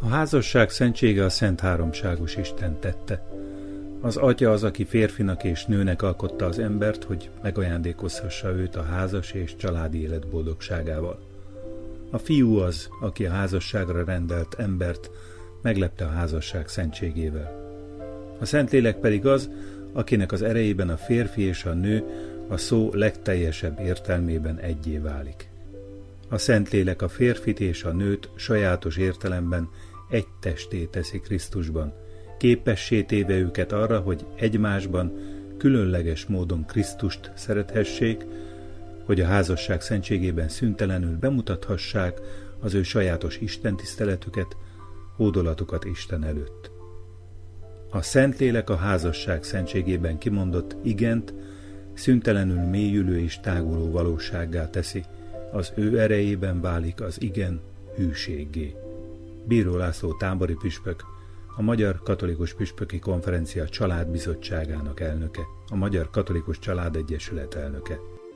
A házasság szentsége a Szent Háromságos Isten tette. Az Atya az, aki férfinak és nőnek alkotta az embert, hogy megajándékozhassa őt a házas és családi élet boldogságával. A Fiú az, aki a házasságra rendelt embert meglepte a házasság szentségével. A Szentlélek pedig az, akinek az erejében a férfi és a nő a szó legteljesebb értelmében eggyé válik. A Szentlélek a férfit és a nőt sajátos értelemben egy testé teszi Krisztusban, képessé téve őket arra, hogy egymásban különleges módon Krisztust szerethessék, hogy a házasság szentségében szüntelenül bemutathassák az ő sajátos istentiszteletüket, hódolatukat Isten előtt. A Szentlélek a házasság szentségében kimondott igent szüntelenül mélyülő és táguló valósággá teszi, az ő erejében válik az igen hűséggé. Bíró László tábori püspök, a Magyar Katolikus Püspöki Konferencia Családbizottságának elnöke, a Magyar Katolikus Családegyesület elnöke.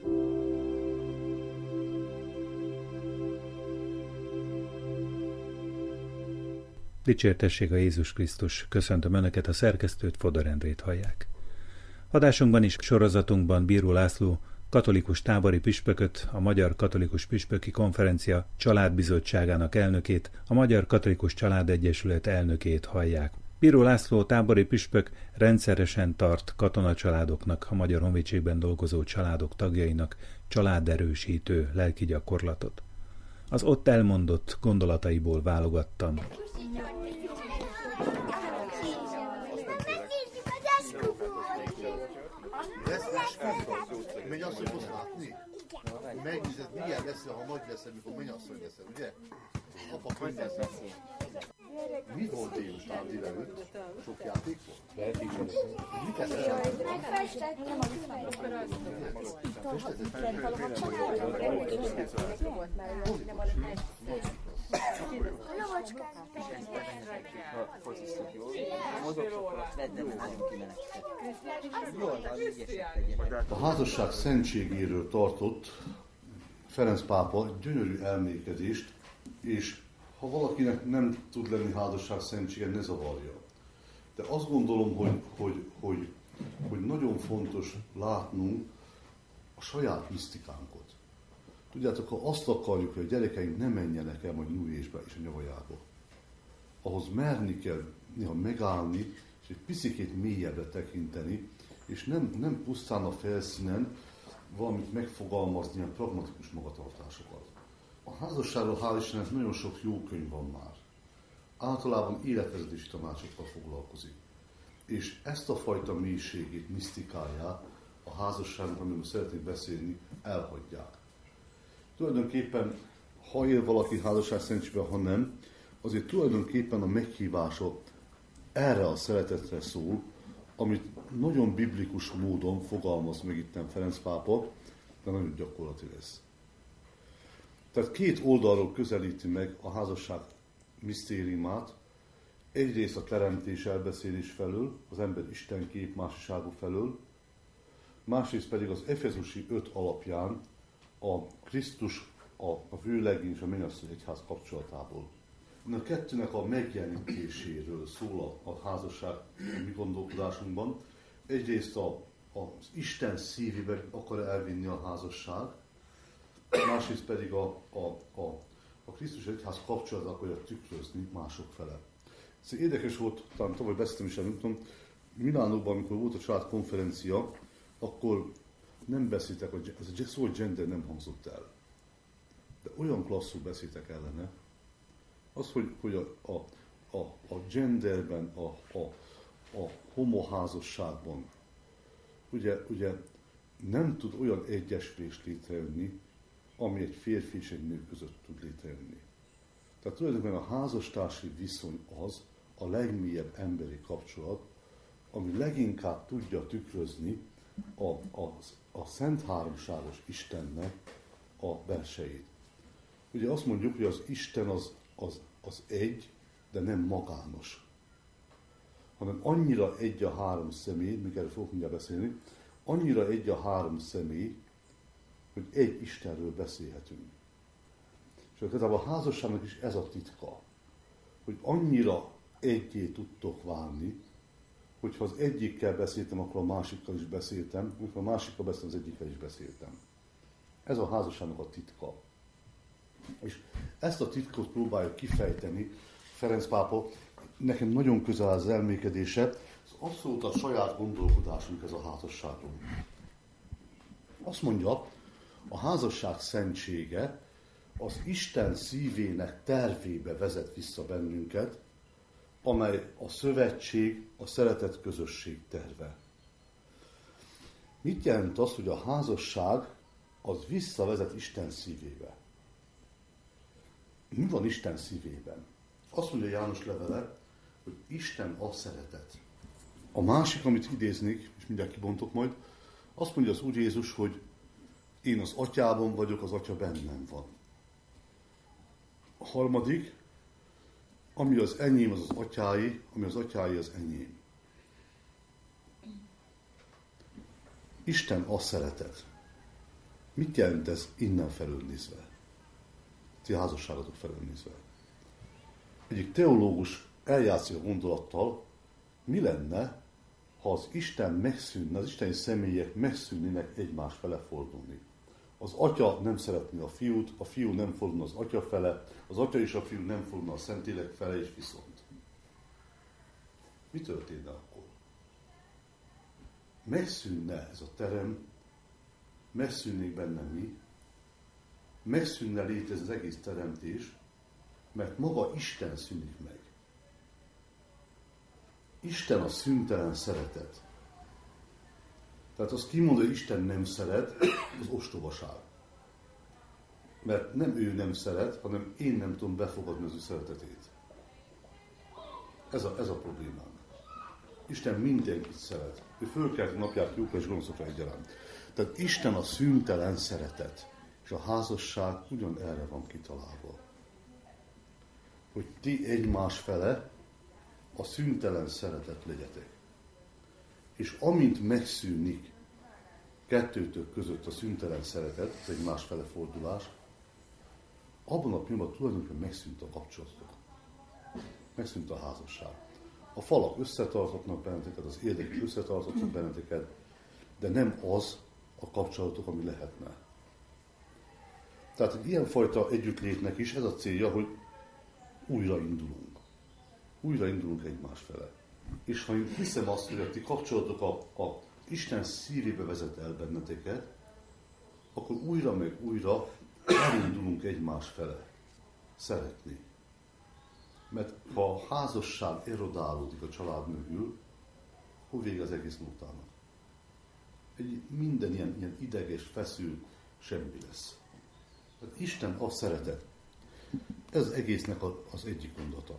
Dicsértessék a Jézus Krisztus! Köszöntöm Önöket, a szerkesztőt, Fodor Endrét hallják. Adásunkban is sorozatunkban Bíró László katolikus tábori püspököt, a Magyar Katolikus Püspöki Konferencia Családbizottságának elnökét, a Magyar Katolikus Családegyesület elnökét hallják. Bíró László tábori püspök rendszeresen tart katonacsaládoknak, a Magyar Honvédségben dolgozó családok tagjainak családerősítő lelki gyakorlatot. Az ott elmondott gondolataiból válogattam. Mennyasszony fogsz látni? Megnézed, milyen leszel, ha nagy leszel, mikor mennyasszony leszel, ugye? Apa könyvez. Mi volt délután délelőtt? Sok játék volt? Mit eszel? A házasság szentségéről tartott Ferenc pápa gyönyörű elmékedést, és ha valakinek nem tud lenni házasság szentsége, ne zavarja. De azt gondolom, hogy nagyon fontos látnunk a saját misztikánkot. Tudjátok, ha azt akarjuk, hogy a gyerekeink ne menjenek el majd nyújésbe és a nyavajába, ahhoz merni kell néha megállni, és egy picikét mélyebbre tekinteni, és nem pusztán a felszínen valamit megfogalmazni, ilyen pragmatikus magatartásokat. A házasságról hál' Istennek nagyon sok jó könyv van már. Általában életvezetési tanácsokkal foglalkozik. És ezt a fajta mélységét, misztikáját a házasságnak, amiről szeretnék beszélni, elhagyják. Tulajdonképpen, ha él valaki házasság szentségben, ha nem, azért tulajdonképpen a meghívása erre a szeretetre szól, amit nagyon biblikus módon fogalmaz meg itten Ferenc pápa, de nagyon gyakorlati lesz. Tehát két oldalról közelíti meg a házasság misztériumát, egyrészt a teremtés elbeszélés felől, az ember Isten kép másiságú felől, másrészt pedig az Efezusi 5 alapján a Krisztus, a vőlegény és a mennyasszony egyház kapcsolatából. A kettőnek a megjelenítéséről szól a házasság a mi gondolkodásunkban. Egyrészt az Isten szívébe akar elvinni a házasság, másrészt pedig a Krisztus egyház kapcsolatát akarja tükrözni mások fele. Szóval érdekes volt, talán tavaly beszéltem is el, nem tudom, Milánóban, amikor volt a családkonferencia, akkor nem beszéltek, ez a szó gender nem hangzott el. De olyan klasszul beszéltek ellene, az, hogy a genderben, a homoházasságban ugye nem tud olyan egyesülés létrejönni, ami egy férfi és egy nő között tud létrejönni. Tehát tulajdonképpen a házastársi viszony az a legmélyebb emberi kapcsolat, ami leginkább tudja tükrözni a Szent Háromságos Istennek a belsejét. Ugye azt mondjuk, hogy az Isten az egy, de nem magános, hanem annyira egy a három személy, még erről fogok mindjárt beszélni, annyira egy a három személy, hogy egy Istenről beszélhetünk. És igazából a házasságnak is ez a titka, hogy annyira egyé tudtok válni, hogyha az egyikkel beszéltem, akkor a másikkal is beszéltem, amikor a másikkal beszéltem, az egyikkel is beszéltem. Ez a házasságnak a titka. És ezt a titkot próbáljuk kifejteni. Ferenc pápa, nekem nagyon közel az elmékedése, ez abszolút a saját gondolkodásunk ez a házasságról. Azt mondja, a házasság szentsége az Isten szívének tervébe vezet vissza bennünket, amely a szövetség, a szeretet közösség terve. Mit jelent az, hogy a házasság az visszavezet Isten szívébe? Mi van Isten szívében? Azt mondja János levele, hogy Isten a szeretet. A másik, amit idéznék, és mindjárt kibontok majd, azt mondja az Úr Jézus, hogy én az Atyában vagyok, az Atya bennem van. A harmadik, ami az enyém, az az Atyái, ami az Atyái, az enyém. Isten a szeretet. Mit jelent ez innen felül nézve? Ti házasságotok felül nézve. Egyik teológus eljátszik a gondolattal, mi lenne, ha az Isten megszűnne, az isteni személyek megszűnnének egymás fele fordulni. Az atya nem szeretné a fiú nem fordulna az atya fele, az atya és a fiú nem fordulna a Szentlélek fele, és viszont. Mi történne akkor? Megszűnne ez a terem, megszűnnék benne mi, megszűnne létezni az egész teremtés, mert maga Isten szűnik meg. Isten a szüntelen szeretet. Tehát azt kimondja, hogy Isten nem szeret, az ostobaság. Mert nem ő nem szeret, hanem én nem tudom befogadni az ő szeretetét. Ez a problémám. Isten mindenkit szeret. Ő fölkelti napját jókra és gonoszokra egyaránt. Tehát Isten a szüntelen szeretet. És a házasság ugyan erre van kitalálva. Hogy ti egymás fele a szüntelen szeretet legyetek. És amint megszűnik kettőtök között a szüntelen szeretet, az egymás fele fordulás, abban a pillanatban tulajdonképpen megszűnt a kapcsolatok. Megszűnt a házasság. A falak összetarthatnak benneteket, az érdekek összetarthatnak benneteket, de nem az a kapcsolatok, ami lehetne. Tehát egy ilyenfajta együttlétnek is ez a célja, hogy újraindulunk. Újraindulunk egymás fele. És ha én hiszem azt, hogy a ti kapcsolatok a Isten szívébe vezet el benneteket, akkor újra meg újra elindulunk egymás fele. Szeretni. Mert ha a házasság erodálódik a család mögül, akkor vége az egész nótának. Minden ilyen ideges, feszül, semmi lesz. Tehát Isten a szeretet. Ez az egésznek az egyik mondata.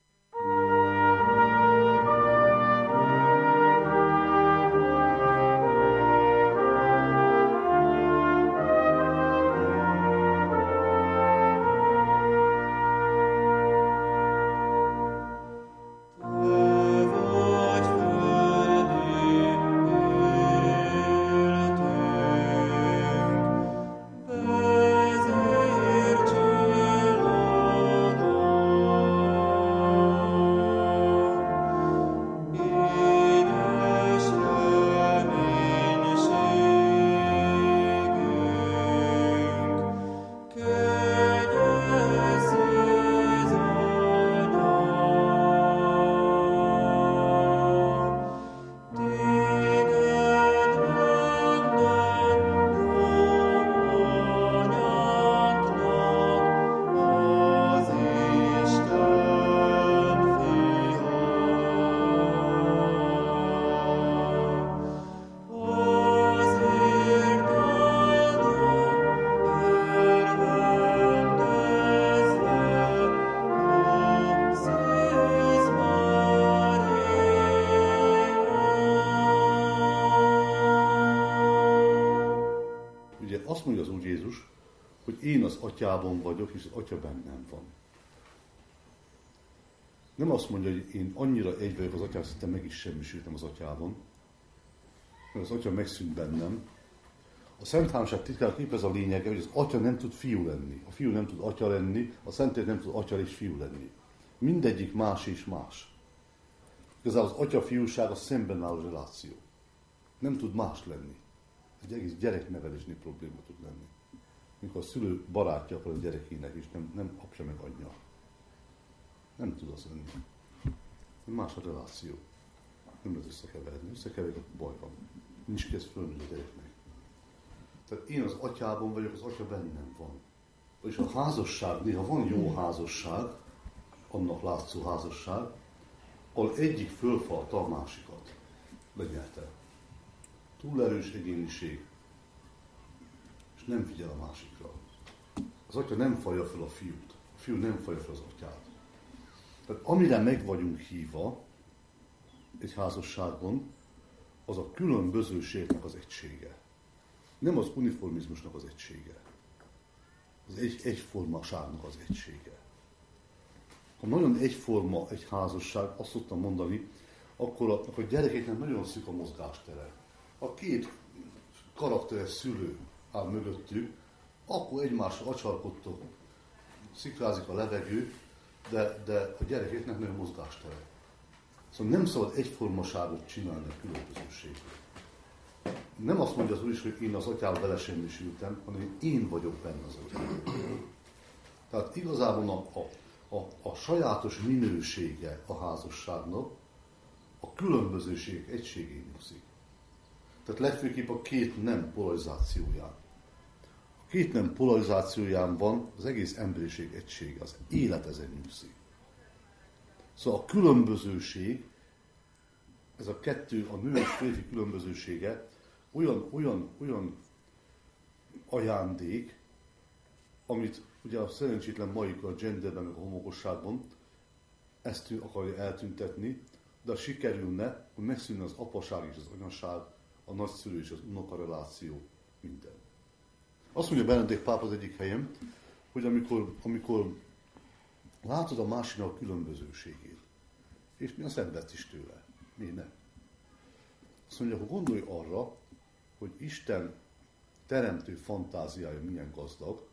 Azt mondja az Úr Jézus, hogy én az Atyában vagyok, és az Atya bennem van. Nem azt mondja, hogy én annyira egy vagyok az Atyában, szinte meg is semmisültem az Atyában, mert az Atya megszűnt bennem. A Szent Háromság titkának épp ez a lényege, hogy az Atya nem tud fiú lenni, a fiú nem tud Atya lenni, a Szentlélek nem tud Atya és fiú lenni. mindegyik más és más. Igazából az atya-fiúság a szemben álló reláció. Nem tud más lenni. Egy egész gyereknevelésnél probléma tud lenni. Mikor a szülő barátja akar a gyerekének, és nem apja meg anyja. Nem tud az lenni. Más a reláció. Nem lehet összekeverni. Összekeverjük, akkor baj van. Nincs kezd fölnő a gyereknek. Tehát én az atyában vagyok, az atya bennem van. És a házasság, néha van jó házasság, annak látszó házasság, ahol egyik fölfalta a másikat. Lenyelte. Túl erős egyéniség, és nem figyel a másikra. Az atya nem falja fel a fiút, a fiú nem falja fel az atyát. Tehát amire meg vagyunk hívva egy házasságban, az a különbözőségnek az egysége. Nem az uniformizmusnak az egysége. Az egyformaságnak az egysége. Ha nagyon egyforma egy házasság, azt szoktam mondani, akkor a gyerekeknek nagyon szűk a mozgástere. Ha két karakteres szülő áll mögöttük, akkor egymásra acsarkodtok, szikrázik a levegő, de a gyerekeknek nagyon mozgástere. Szóval nem szabad egyformaságot csinálni a különbözőségből. Nem azt mondja az Úr is, hogy én az atyával belesemmisültem, hanem én vagyok benne az atyával. Tehát igazából a sajátos minősége a házasságnak a különbözőség egységén nyugszik. Tehát legfőképp a két nem polarizációján. A két nem polarizációján van az egész emberiség egysége, az élet ezen nyugszik. Szóval a különbözőség, ez a kettő, a nő és férfi különbözősége olyan ajándék, amit ugye a szerencsétlen maik a genderben, meg a homokosságban ezt akarja eltüntetni, de ha sikerülne, hogy megszűnne az apaság és az anyaság, a nagyszülő és az unoka reláció, minden. Azt mondja Benedek pápa az egyik helyen, hogy amikor látod a másiknak a különbözőségét, és mi a szenvedsz is tőle, mi nem. Azt mondja, hogy gondolj arra, hogy Isten teremtő fantáziája milyen gazdag,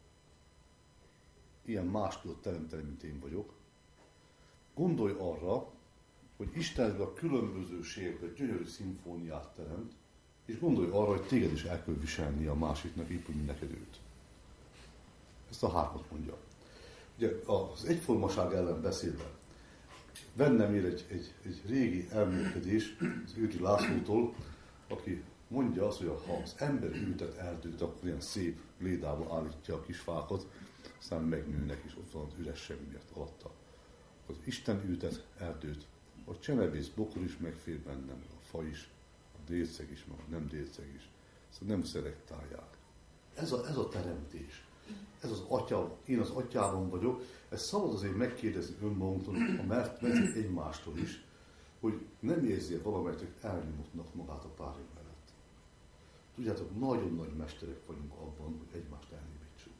ilyen más tudott teremteni, mint én vagyok. Gondolj arra, hogy Isten a különbözőségbe gyönyörű szimfóniát teremt, és gondolj arra, hogy téged is el kell viselni a másiknak, épp úgy, mint neked őt. Ezt a hármat mondja. Ugye az egyformaság ellen beszélve, bennem ér egy régi elmélkedés az Őri Lászlótól, aki mondja azt, hogy ha az ember ültet erdőt, akkor ilyen szép lédába állítja a kis fákat, aztán megnőnek, és ott van az üresség miatt alatta. Az Isten ültet erdőt, a csemevész bokor is megfér bennem, a fa is, a délceg is, meg a nem délceg is. Szóval nem szelektálják. Ez a teremtés. Ez az atya, én az atyában vagyok, ezt szabad azért megkérdezni önmagunktól, mert egymástól is, hogy nem érzi valamelyik elnyomotnak magát a párja mellett. Tudjátok, nagyon nagy mesterek vagyunk abban, hogy egymást elnémítsuk.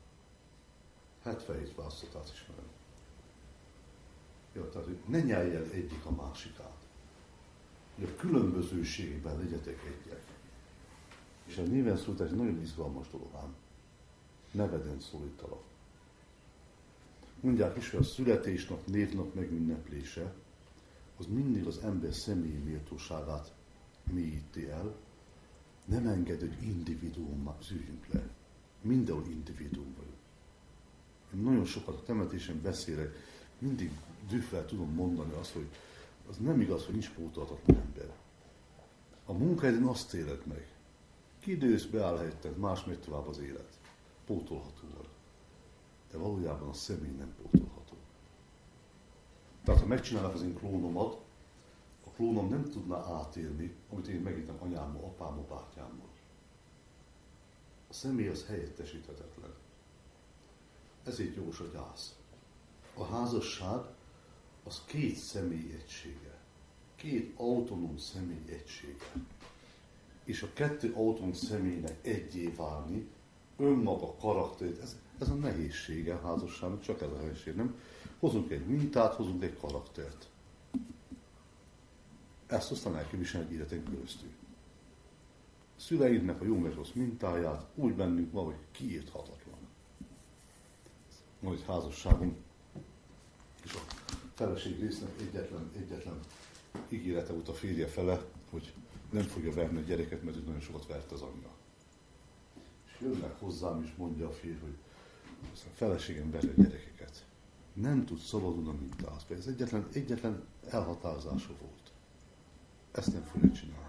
77 választatát ismerem. Ja, tehát, hogy ne nyelj el egyik a másikát. Hogy a különbözőségben legyetek egyek. És a néven szólítás nagyon izgalmas dolog ám. Neveden szólítalak. Mondják is, hogy a születésnap, névnap megünneplése, az mindig az ember személyi méltóságát mélyíti el, nem enged, hogy individuummá zűjjünk le. Mindenhol individuum vagyok. Én nagyon sokat a temetésen beszélek, mindig dühvel tudom mondani azt, hogy az nem igaz, hogy nincs pótolhatatlan ember. A munkahelyen azt éled meg. Kidősz, beáll helyetted, más megy tovább az élet. Pótolható vagy. De valójában a személy nem pótolható. Tehát ha megcsinálnak az én klónomat, a klónom nem tudná átélni, amit én megítem anyámmal, apámmal, bátyámmal. A személy az helyettesíthetetlen. Ezért jogos a gyász. A házasság az két személy egysége. Két autonóm személy egysége. És a kettő autonóm személynek egyé válni, önmaga karakterét, ez a nehézsége a házasságnak, csak ez a nehézség, nem? Hozunk egy mintát, hozunk egy karaktert. Ezt aztán el kell viselni egy életen keresztül. A szüleinknek a jó meg rossz mintáját úgy bennünk van, hogy kiírthatatlan. Van egy házasságunk, és feleség résznek egyetlen ígérete volt a férje fele, hogy nem fogja verni a gyereket, mert ő nagyon sokat vert az anyja. És jönnek hozzám, és mondja a férj, hogy a feleségem veri a gyerekeket. Nem tud szabadulni a mintázba. Ez egyetlen elhatározása volt. Ezt nem fogja csinálni.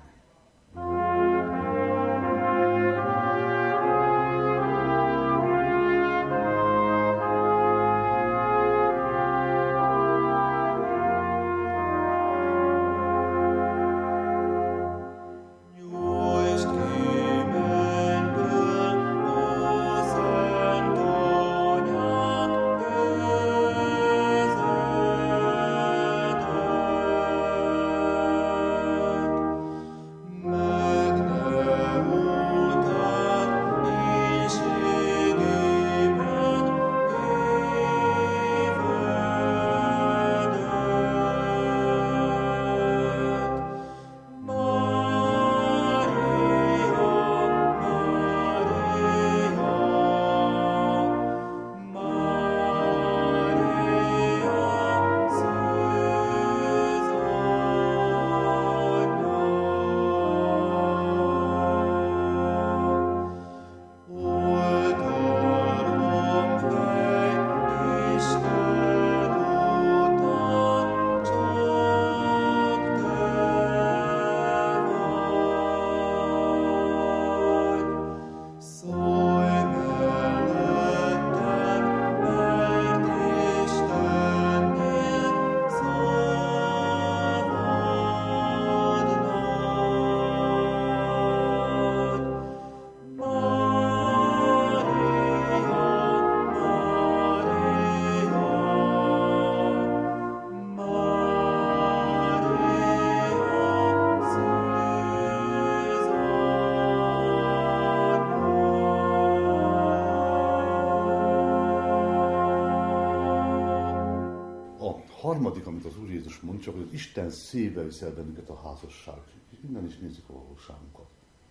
Harmadik, amit az Úr Jézus mond, csak hogy az Isten szíve viszi el bennünket a házasság. És innen is nézzük a valóságunkat.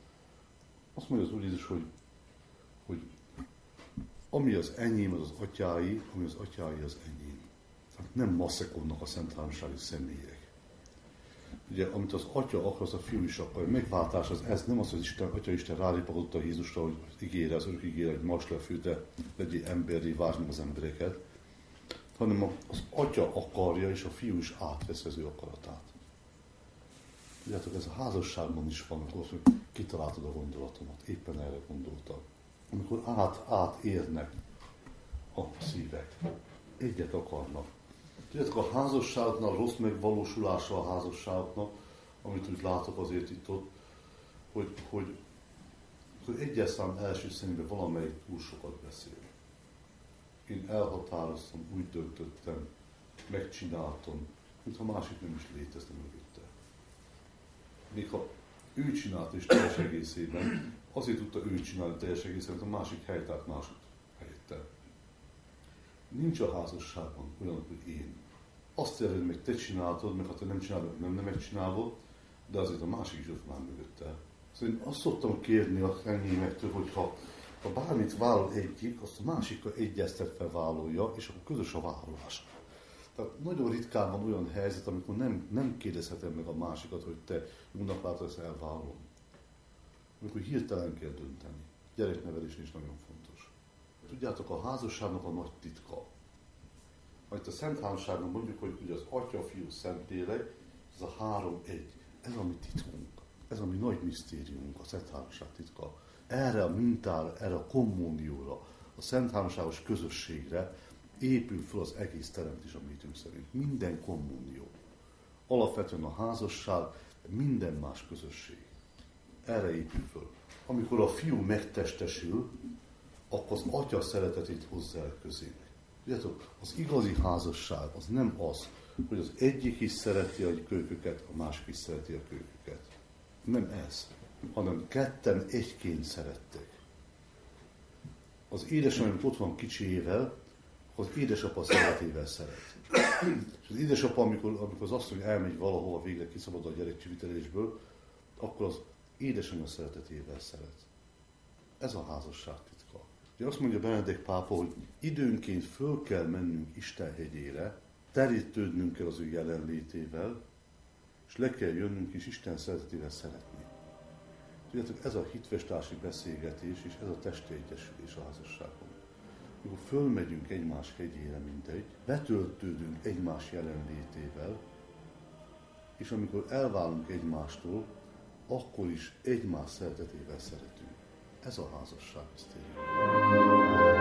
Azt mondja az Úr Jézus, hogy ami az enyém, az az atyái, ami az atyái, az enyém. Tehát nem masszekodnak a szent háromsági személyek. Ugye, amit az atya akar, az a fiú is akar. A megváltás az ez, nem az, hogy Isten rálépakodott a Jézusra, hogy ígére, az örök ígére, hogy más lefűte, legyél emberi, várd meg az embereket, hanem az atya akarja, és a fiú is átvesz az ő akaratát. Tudjátok, ez a házasságban is van, amikor azt mondja, kitaláltad a gondolatomat, éppen erre gondoltam. Amikor átérnek a szívek, egyet akarnak. Tudjátok, a házasságnál rossz megvalósulása a házasságnak, amit úgy látok azért itt-ott, hogy egyes szám első szemében valamelyik túl sokat beszél. Én elhatároztam, úgy döntöttem, megcsináltam, mintha másik nem is létezne mögötte. Még ha ő csinálta is teljes egészében, azért tudta ő csinálni teljes egészében, mert a másik helytárt másik helyette. Nincs a házasságban olyan, hogy én. Azt jelenti, hogy meg te csináltad, meg ha te nem csinálod, nem megcsinálod, de azért a másik is ott már mögötte. Szóval én azt szoktam kérni a enyémektől, hogy ha bármit vállal egyik, azt a másikkal egyeztetve vállalja, és akkor közös a vállalás. Tehát nagyon ritkán van olyan helyzet, amikor nem kérdezhetem meg a másikat, hogy te jónak látod, ezt elvállalom. Amikor hirtelen kell dönteni. Gyereknevelés is nagyon fontos. Tudjátok, a házasságnak a nagy titka. Majd a Szent Háromságban mondjuk, hogy ugye az Atya, Fiú, Szentlélek, ez a három egy. Ez a mi titkunk. Ez a mi nagy misztériumunk, a Szent Háromság titka. Erre a mintára, erre a kommunióra, a Szent Háromságos közösségre épül fel az egész teremtés a mitünk szerint. Minden kommunió. Alapvetően a házasság, minden más közösség. Erre épül föl. Amikor a fiú megtestesül, akkor az atya szeretetét hozzá el közének. Tudjátok, az igazi házasság az nem az, hogy az egyik is szereti a kölyköket, a másik is szereti a kölyköket. Nem ez, hanem ketten egyként szerettek. Az édesanyám ott van kicsiével, az édesapa szeretével szeret. És az édesapa, amikor az asszony elmegy valahova, végre kiszabadul a gyerek csivitelésből, akkor az édesanyja szeretetével szeret. Ez a házasság titka. Ugye azt mondja Benedek pápa, hogy időnként föl kell mennünk Isten hegyére, terítődnünk kell az ő jelenlétével, és le kell jönnünk és Isten szeretetével szeretni. Tudjátok, ez a hitvestársi beszélgetés és ez a testi egyesülés a házasságon. Amikor fölmegyünk egymás hegyére, mintegy, betöltődünk egymás jelenlétével, és amikor elválunk egymástól, akkor is egymás szeretetével szeretünk. Ez a házasság misztérium.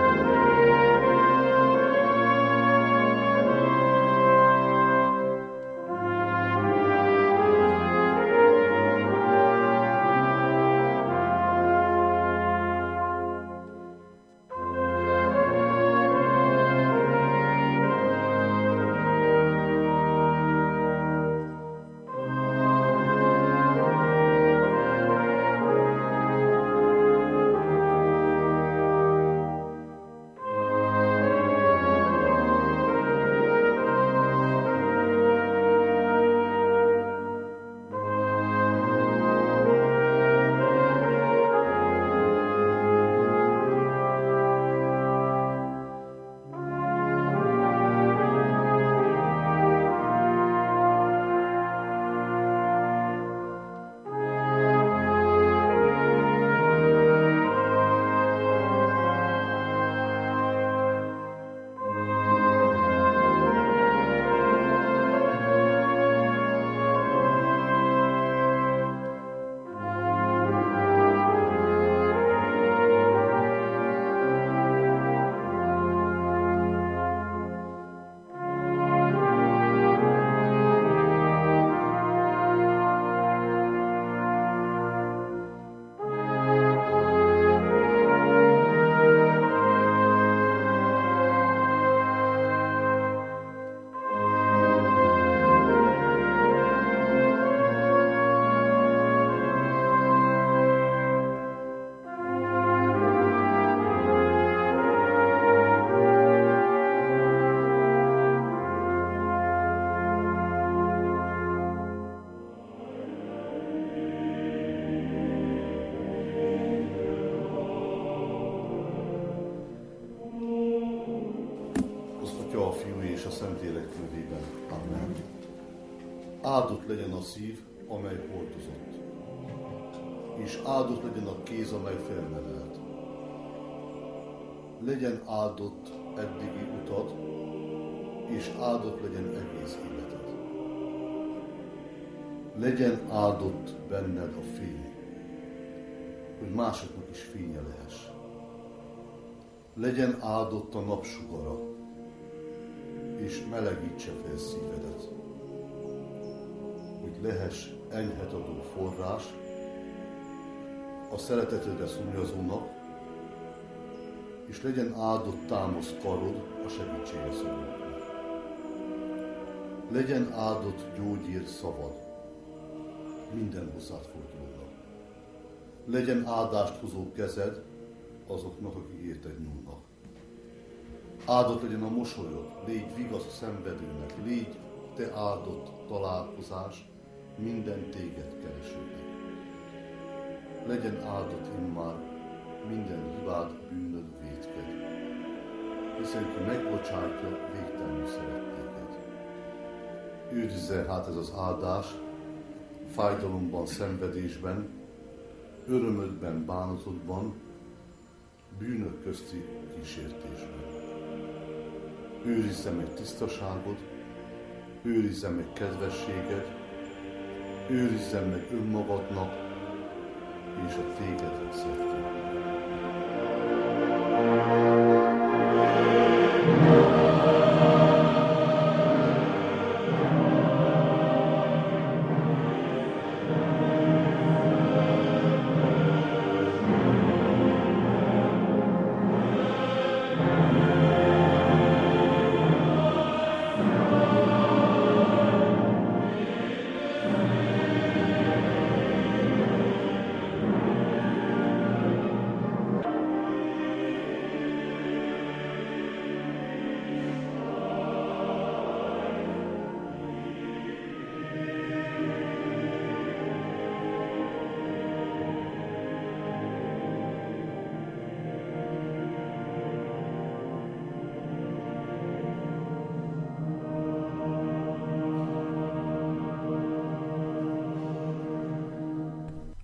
A Fiú és a Szentlélek nevében. Amen. Áldott legyen a szív, amely hordozott, és áldott legyen a kéz, amely felnevelt. Legyen áldott eddigi utad, és áldott legyen egész életed. Legyen áldott benned a fény, hogy másoknak is fénye lehess. Legyen áldott a napsugara, és melegítse fel szívedet, hogy lehess enyhet adó forrás a szeretetedre szomjazónak, és legyen áldott támasz karod a segítségre szorulóknak. Legyen áldott gyógyír szavad minden hozzád fordulónak. Legyen áldást hozó kezed azoknak, akik érted nyúlnak. Áldott legyen a mosolyod, légy vigasz a szenvedőnek, légy te áldott találkozás minden téged keresőnek. Legyen áldott immár minden hibád, bűnöd, vétked, hiszen ki megbocsátja, végtelenül szeret téged. Őrizze hát ez az áldás fájdalomban, szenvedésben, örömödben, bánatodban, bűnök közti kísértésben. Őrizze meg tisztaságod, őrizze meg kedvességed, őrizze meg önmagadnak és a téged szeretőnek.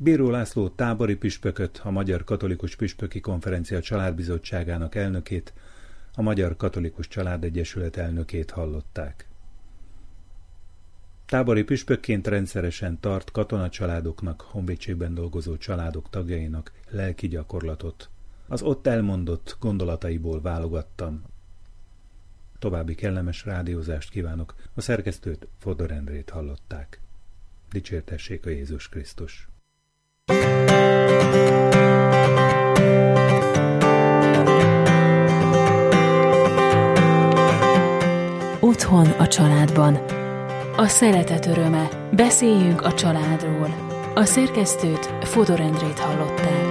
Bíró László tábori püspököt, a Magyar Katolikus Püspöki Konferencia Családbizottságának elnökét, a Magyar Katolikus Családegyesület elnökét hallották. Tábori püspökként rendszeresen tart katonacsaládoknak, honvédségben dolgozó családok tagjainak lelki gyakorlatot. Az ott elmondott gondolataiból válogattam. További kellemes rádiózást kívánok, a szerkesztőt, Fodor Endrét hallották. Dicsértessék a Jézus Krisztus! Otthon a családban. A szeretet öröme. Beszéljünk a családról. A szerkesztőt, Fodor Endrét hallották.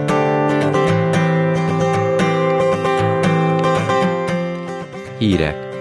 Hírek.